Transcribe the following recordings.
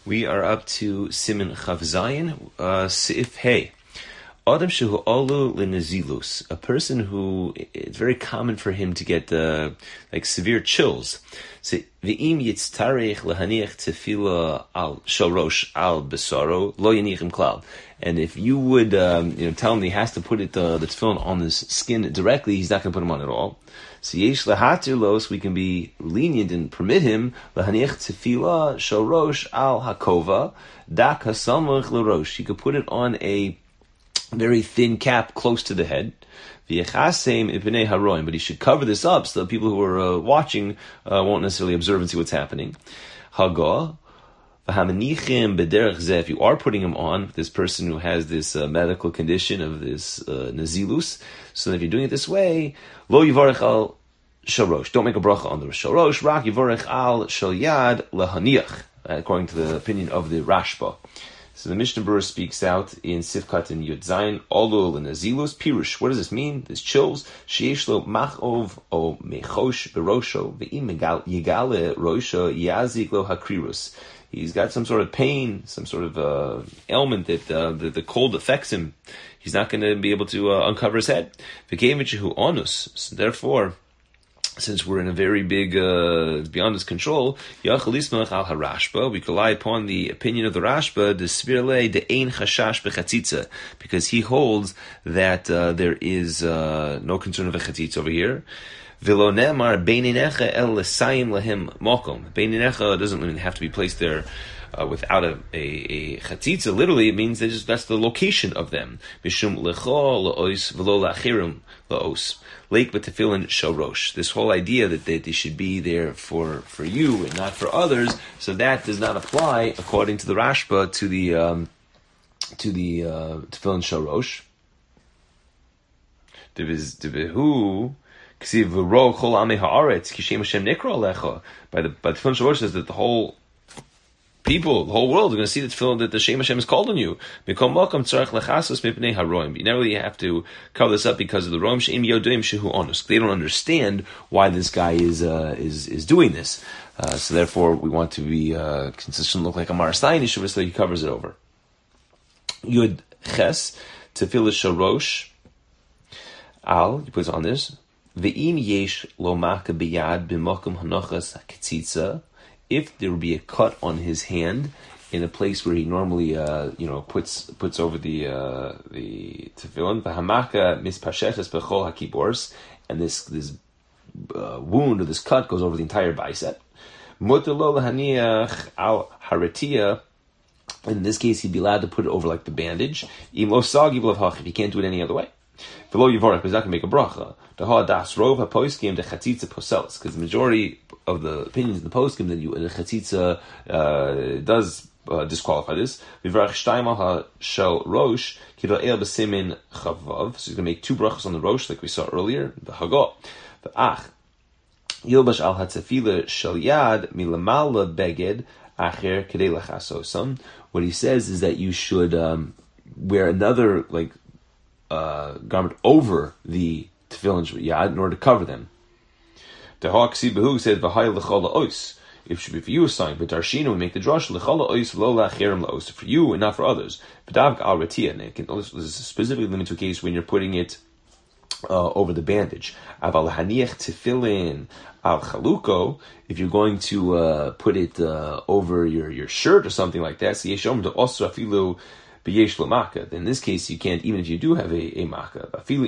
We are up to Siman Chav Zayin, Seif Hey. Adam shehu olu lenezilus, a person who it's very common for him to get like severe chills. So ve'im yitztarech lehaniach tefila al shorosh al besaro lo yanichim klal. And if you would tell him he has to put the tefillin on his skin directly, he's not going to put them on at all. So yesh lehatir los, we can be lenient and permit him lehaniach tefila shorosh al hakova dak hasamach lerosh. He could put it on a very thin cap close to the head. But he should cover this up so the people who are watching won't necessarily observe and see what's happening. If you are putting him on, this person who has this medical condition of this nazilus, so that if you're doing it this way, lo yivarech al shorosh, don't make a bracha on the shorosh, rak yivarech al shel yad lahaniach, according to the opinion of the Rashba. So the Mishnah Berurah speaks out in Sifkat and Yud Zayin, Olul and Azilus, Pirush. What does this mean? This chills. Sheishlo machov o mechosh berosho, ve'im yigale rosho yazik lo hakrirus. He's got some sort of pain, some sort of ailment that the cold affects him. He's not going to be able to uncover his head. V'keimichehu onus. So therefore, since we're in a very big, beyond his control, we could rely upon the opinion of the Rashba, the Svirle de Ein Chashash Bechatzitza, because he holds that there is no concern of a chatzitza over here. V'lo nemar beininecha el lesayim lahem mokom. Beininecha doesn't even have to be placed there without a chatzitza. Literally, it means that's the location of them. Mishum lecho laos v'lo lachirim laos. Lake B'tefillin Shorosh. This whole idea that they should be there for you and not for others, so that does not apply according to the Rashba to the Tefillin Shorosh. Devehu Ksiv V'ro Chol Amei Haaretz Kishem Hashem Nikra Alecha. By the Tefillin Shorosh says that the whole people, the whole world, are going to see the tefillin that the Shem Hashem is called on you. You never really have to cover this up because of the roim she'im yodim shehu onus. They don't understand why this guy is doing this. So therefore, we want to be consistent, look like a Marasayin Yeshua, so he covers it over. Yud ches tefillah shorosh al, he puts on this. Ve'im yesh lo maka biyad b'mokum hanochas haketzitza. If there would be a cut on his hand in a place where he normally, puts over the tefillin, v'hamaka mispasheches bechol hakibors, and this wound or this cut goes over the entire bicep. Mutar lo lahaniach al haratia. In this case, he'd be allowed to put it over like the bandage. Im lo sagi b'lev if he can't do it any other way. V'lo yivorach, but he's not going to make a bracha. Deha das rov haposkim de chatzitza poselis, because the majority of the opinions in the poskim that the chatzitza does disqualify this. Vivrach shtaimal ha shel rosh kilo el b'simin chavav. So he's going to make two brachas on the rosh, like we saw earlier. The hagot, the ach yilbash al hatzafila shel yad milamala beged acher kedei lachasosam. What he says is that you should wear another garment over the tefillin yad in order to cover them. The Hawksi Behu said v'hay l'chala ois. If it should be for you a sign, but Darshina we make the drush l'chala ois v'lo lachirim laos, for you and not for others. V'davk al ratia, and it can specifically limit to a case when you're putting it over the bandage. Aval haniach tefillin al chaluko, if you're going to put it over your shirt or something like that. So yeshom to osra filu. In this case, you can't, even if you do have a makkah. Even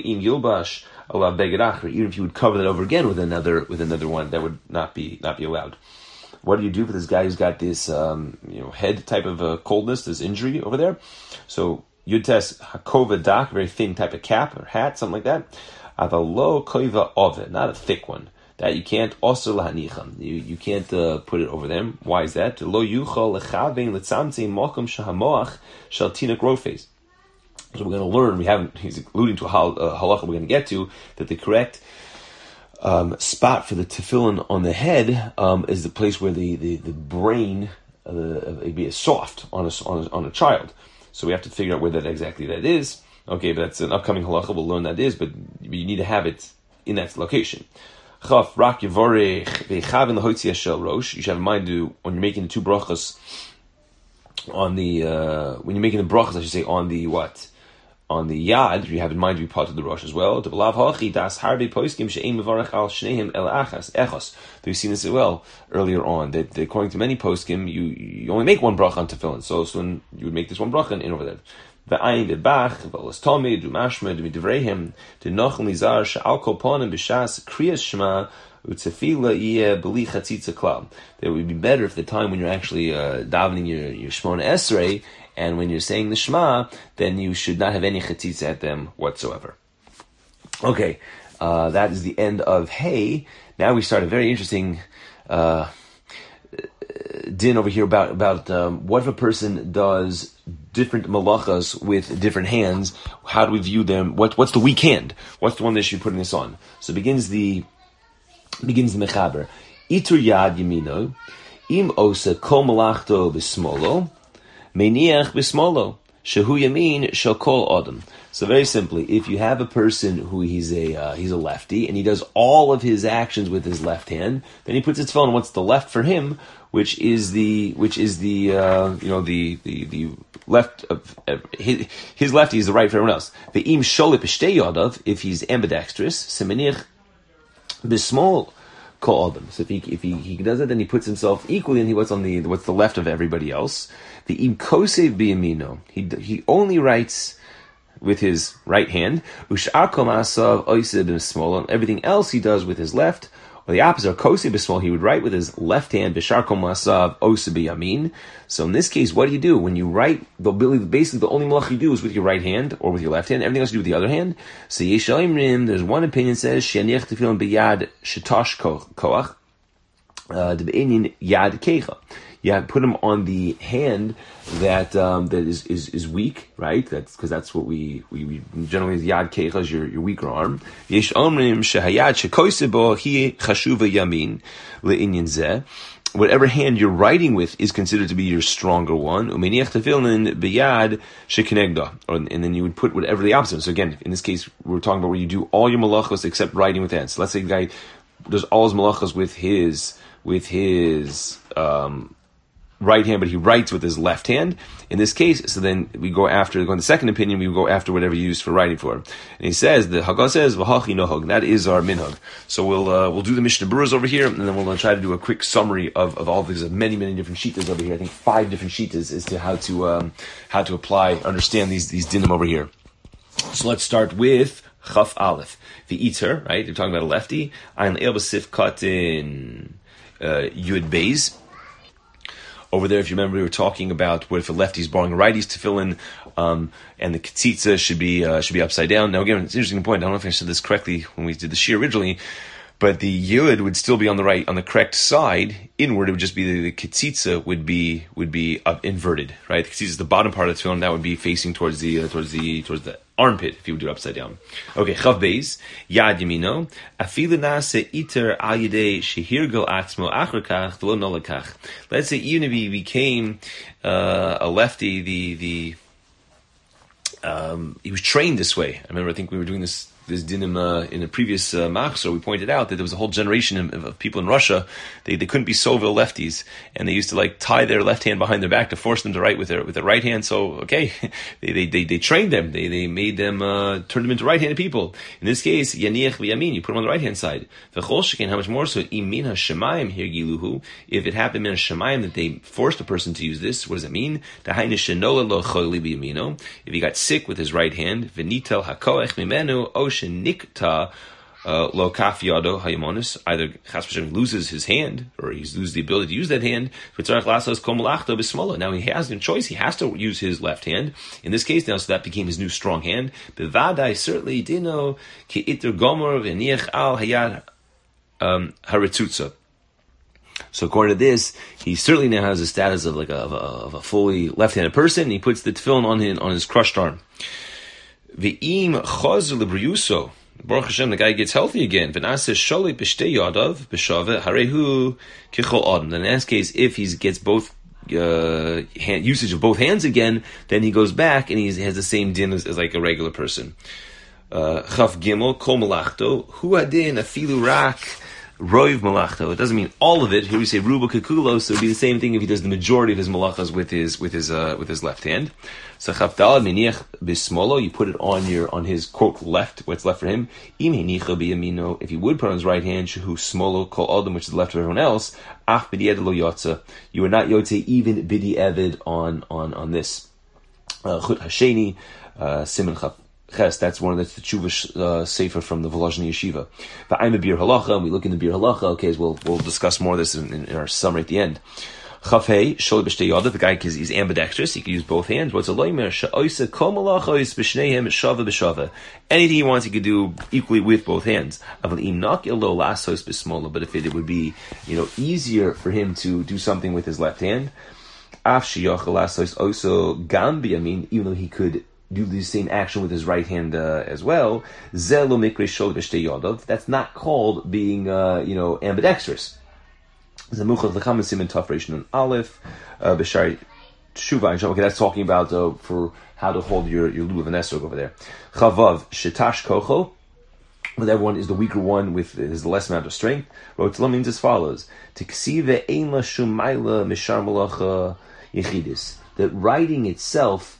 if you would cover that over again with another one, that would not be allowed. What do you do for this guy who's got this head type of coldness, this injury over there? So you'd test hakova dak, very thin type of cap or hat, something like that. Avalo koiva ovid, not a thick one. That you can't also lahanicham. You can't put it over them. Why is that? Lo yuchal lechavein letzamtzei mokum shahamoach shel tinak rofes. So we're going to learn. He's alluding to a halacha we're going to get to, that the correct spot for the tefillin on the head is the place where the brain be soft on a child. So we have to figure out where that exactly is. Okay, but that's an upcoming halacha. We'll learn that is, but you need to have it in that location. Chaf rak yavorech ve'chavin lahotzi shel rosh. You should have in mind when you're making the two brachas when you're making the brachas, I should say, on the what? On the yad, you have in mind to be part of the rosh as well. We've seen this as well earlier on, that according to many poskim, you only make one bracha on tefillin. So when you would make this one bracha in over there. The ayin the bach, v'olas tomid, du mashma, du midivrehim, du nochel nizar, she'al kol ponim b'shas kriyas shema, u'tefila yeh b'li chatzitza klal. That it would be better if the time when you're actually davening your Shemona Esrei, and when you're saying the Shema, then you should not have any chatzitza at them whatsoever. Okay, that is the end of Hey. Now we start a very interesting din over here about what if a person does different malachas with different hands? How do we view them? What's the weak hand? What's the one that should be putting this on? So begins the mechaber. Itur yad yamino, im osa kol malachto b'smolo, meniach b'smolo, shehu yamin shel kol adam. So very simply, if you have a person who he's a lefty and he does all of his actions with his left hand, then he puts his tefillin on what's the left for him, which is the left of his lefty is the right for everyone else. Ve'im sholip b'shtei yadav, if he's ambidextrous, semenich b'smol kol adam. So if he does it, then he puts himself equally, and what's the left of everybody else. Ve'im kosev b'yamino, he only writes with his right hand, ushar kol ma'asav oiseh b'smol, and everything else he does with his left. Or the opposite, kosev b'smol, he would write with his left hand, b'shar kol ma'asav oiseh b'yamin. So in this case, what do? When you write, basically the only malach you do is with your right hand or with your left hand. Everything else you do with the other hand. So yesh omrim, there's one opinion says sheniach tefillin b'yad shetosh koach, de'beinin yad kecha. You put them on the hand that is weak, right? That's because that's what we generally yad kecha is your weaker arm. Yesh omrim shehayad shekoiseh bo hi chashuva yamin le'inyan zeh. Whatever hand you're writing with is considered to be your stronger one. Umeniach tefillin b'yad shekenegda, and then you would put whatever the opposite. So again, in this case, we're talking about where you do all your malachos except writing with hands. So let's say the guy does all his malachos with his right hand, but he writes with his left hand. In this case, so then we go on the second opinion, we go after whatever you use for writing for. And he says, the Haggah says, v'hachi nohag, that is our minhag. So we'll do the Mishnah Berurahs over here, and then we'll try to do a quick summary of all these many different shittas over here. I think 5 different shittas as to how to understand these dinim over here. So let's start with Chaf Aleph. The Iter, right? You're talking about a lefty. Ein el b'sif katin Yud Beis. Over there, if you remember, we were talking about what if a lefty's borrowing a righty's tefillin, and the ketzitza should be upside down. Now, again, it's an interesting point. I don't know if I said this correctly when we did the shir originally, but the yud would still be on the correct side. Inward, it would just be the ketzitza would be up inverted, right? The ketzitza is the bottom part of the tefillin, that would be facing towards the armpit if you would do it upside down. Okay, Chav Beis, Yad Yamino, Afilu Nase Iter Al Yedei Shehirgel Atzmo Achrakach V'lo Nolakach. Let's say even if he became a lefty, he was trained this way. I remember, I think we were doing this dinim in a previous machzor. We pointed out that there was a whole generation of people in Russia. They couldn't be Sovil lefties, and they used to tie their left hand behind their back to force them to write with their right hand. So they trained them. They made them turn them into right-handed people. In this case, yaniach v'yamin, you put them on the right-hand side. V'chol sheken, how much more so? Imin hashemayim hirgiluhu. If it happened in hashemayim that they forced a person to use this, what does it mean? Dahainu shenola lo choli b'yamino. If he got sick with his right hand, v'nitel hakoech mimenu o nikta lo kaf yado hayamonis, either chas v'shem loses his hand or he loses the ability to use that hand. Now he has no choice; he has to use his left hand. In this case, now, so that became his new strong hand. Bevadai certainly dino ki iter gomer v'niach al hayad haritzutza. So according to this, he certainly now has the status of a fully left-handed person. He puts the tefillin on his crushed arm. Ve'im chazer lebriuso, Baruch Hashem, the guy gets healthy again. V'naseh sholei b'shtei yadav b'shaveh harehu kichol adam. Then in this case, if he gets both usage of both hands again, then he goes back and he has the same din as like a regular person. Chaf gimel kol malachto hu adin afilu rak Roiv malachto. It doesn't mean all of it. Here we say ruba kekulo, so it would be the same thing if he does the majority of his malachas with his left hand. So chavdal meniach bismolo, you put it on his quote left, what's left for him. Im henicha biyamino, if he would put on his right hand, shehu smolo kol adam, which is left of everyone else. Ach b'di'ed lo yotza, you are not yotze even b'di'ed on this. Chut hasheni, siman chav. That's one of the tshuva sefer from the Volozhin Yeshiva. But I'm a bir halacha, and we look in the bir halacha. Okay, as we'll discuss more of this in our summary at the end. Chavhei shol b'shtei yadav. The guy is ambidextrous; he can use both hands. What's a loimer? Sha'oisa kol malachos b'shneihem shava b'shava. Anything he wants, he could do equally with both hands. Aval im nak ilo lasos b'smola. But if it would be easier for him to do something with his left hand, af sheyachal lasos also gam b'yamin, even though he could do the same action with his right hand as well. Zelo mikre shol b'shtei yadav. That's not called being ambidextrous. Zamuchav l'cham siman taf reish nun aleph b'shari tshuva. Okay, that's talking about for how to hold your lulav and esrog over there. Chavav shetash kocho. But everyone is the weaker one with the less amount of strength. Rotla means as follows: Tiksive ein la shumayla mishar malacha yechidis. That writing itself,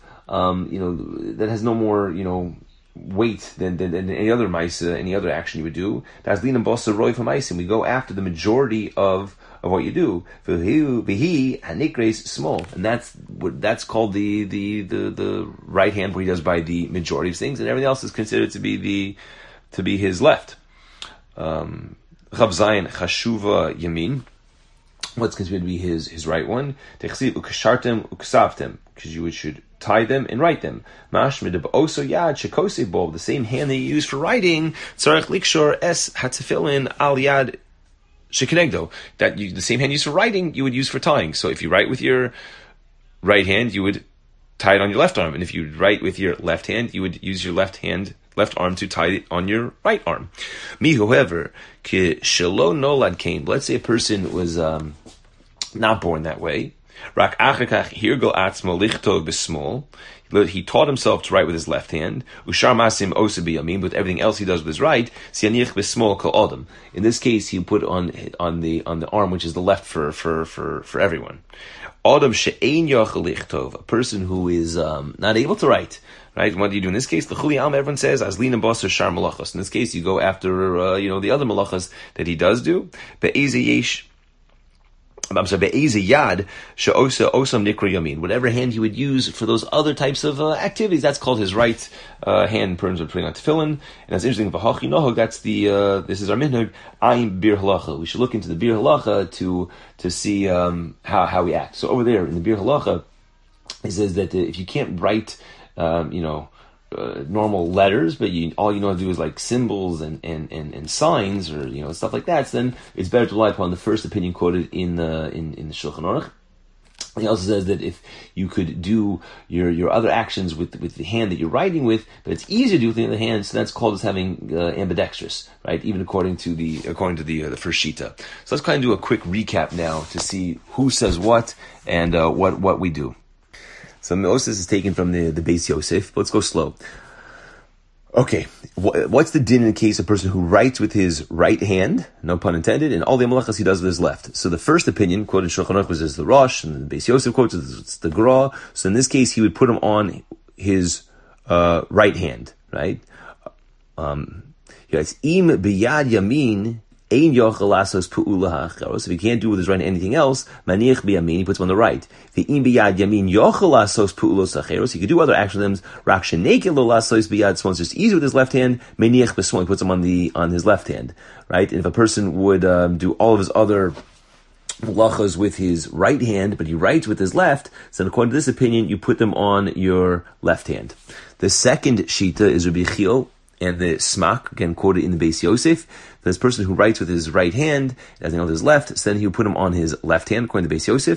that has no more, weight than any other maisa, any other action you would do. That's lina bosa roy from maisa. We go after the majority of what you do. Vihi hanikres small, and that's called the right hand, where he does by the majority of things, and everything else is considered to be his left. Chav zayin chashuva yamin. What's considered to be his right one? Techsiv ukashartem uksavtem, because you should tie them and write them. Mashmid also yad shekose bob, the same hand that you use for writing. Tzarech likshor es hatzefilin al yad shekenegdo, that the same hand used for writing you would use for tying. So if you write with your right hand, you would tie it on your left arm, and if you write with your left hand, you would use your left arm to tie it on your right arm. Me, however, ki shelo nolad kain. Let's say a person was not born that way. Rak achakach hirgo atzmo lichtog b'smol. He taught himself to write with his left hand. Ushar masim osa biyamin, with everything else he does with his right. Sianich b'smol kol adam. In this case, he put on the arm, which is the left for everyone. Adam she'ein yachal lichtov, a person who is not able to write. Right? What do you do in this case? The Chuli Alma, everyone says, Azlina Basar Shar Malachas. In this case, you go after, the other malachas that he does do. Be'eze yad she'osa osam nikra yamin. Whatever hand he would use for those other types of activities, that's called his right hand in terms of putting on tefillin. And that's interesting. V'hachi nohag, that's this is our minhag. Ayin bir halacha. We should look into the bir halacha to see how we act. So over there in the bir halacha, it says that if you can't write normal letters, but all you know how to do is like symbols and signs or stuff like that. So then it's better to rely upon the first opinion quoted in the Shulchan Aruch. He also says that if you could do your other actions with the hand that you're writing with, but it's easier to do with the other hand, so that's called as having ambidextrous, right? Even according to the first shita. So let's kind of do a quick recap now to see who says what and what we do. So most of this is taken from the Beis Yosef. Let's go slow. Okay, what's the din in the case of a person who writes with his right hand, no pun intended, and all the malachas he does with his left? So the first opinion, quoted in Shulchan Aruch, was the Rosh, and the Beis Yosef quotes it's the Gra. So in this case, he would put him on his right hand, right? It's im biyad yamin. So if he can't do with his right anything else, maniach biyamin, he puts him on the right. He could do other actions. So it's just easy with his left hand. Maniach b'smol, he puts him on his left hand, right? And if a person would do all of his other malachas with his right hand, but he writes with his left, so according to this opinion, you put them on your left hand. The second shita is Rabbi Chil and the Smak, again quoted in the Beis Yosef. This person who writes with his right hand, doesn't know with his left, so then he would put him on his left hand, according to Beis Yosef.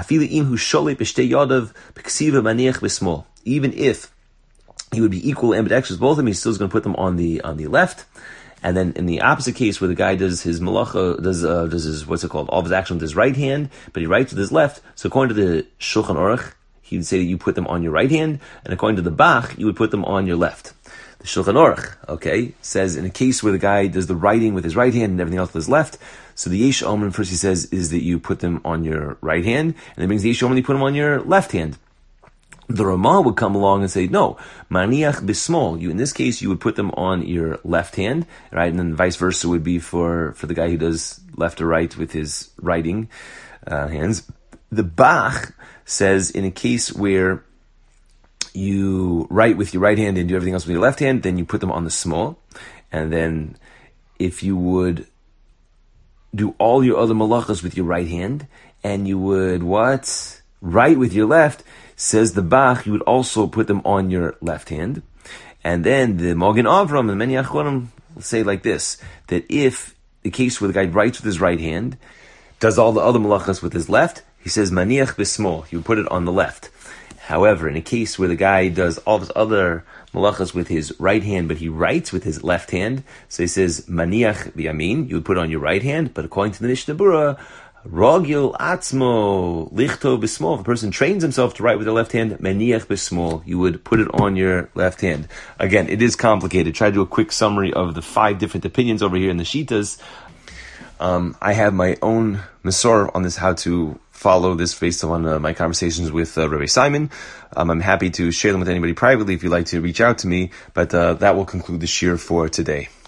Even if he would be equal ambidextrous, both of them, he's still going to put them on the left. And then in the opposite case, where the guy does his malacha, does his, what's it called, all of his action with his right hand, but he writes with his left, so according to the Shulchan Aruch, he would say that you put them on your right hand, and according to the Bach, you would put them on your left. The Shulchan Aruch, okay, says in a case where the guy does the writing with his right hand and everything else with his left, so the Yesh Omen, first he says, is that you put them on your right hand, and then brings the Yesh Omen, you put them on your left hand. The Ramah would come along and say, no, maniach bismol. You, in this case, you would put them on your left hand, right? And then vice versa would be for the guy who does left or right with his writing hands. The Bach says in a case where you write with your right hand and do everything else with your left hand, then you put them on the small. And then if you would do all your other malachas with your right hand, and you would write with your left, says the Bach, you would also put them on your left hand. And then the Magen Avram and many Achronim will say like this, that if the case where the guy writes with his right hand, does all the other malachas with his left, he says maniach bismol, he would put it on the left. However, in a case where the guy does all of his other malachas with his right hand, but he writes with his left hand, so he says maniach biyamin, you would put it on your right hand, but according to the Mishnah Berurah, Rogil atzmo lichto bismol. If a person trains himself to write with the left hand, maniach bismol, you would put it on your left hand. Again, it is complicated. Try to do a quick summary of the 5 different opinions over here in the Shitas. I have my own Masorah on this, how to follow this based on my conversations with Rabbi Simon. I'm happy to share them with anybody privately if you'd like to reach out to me, but that will conclude the shir for today.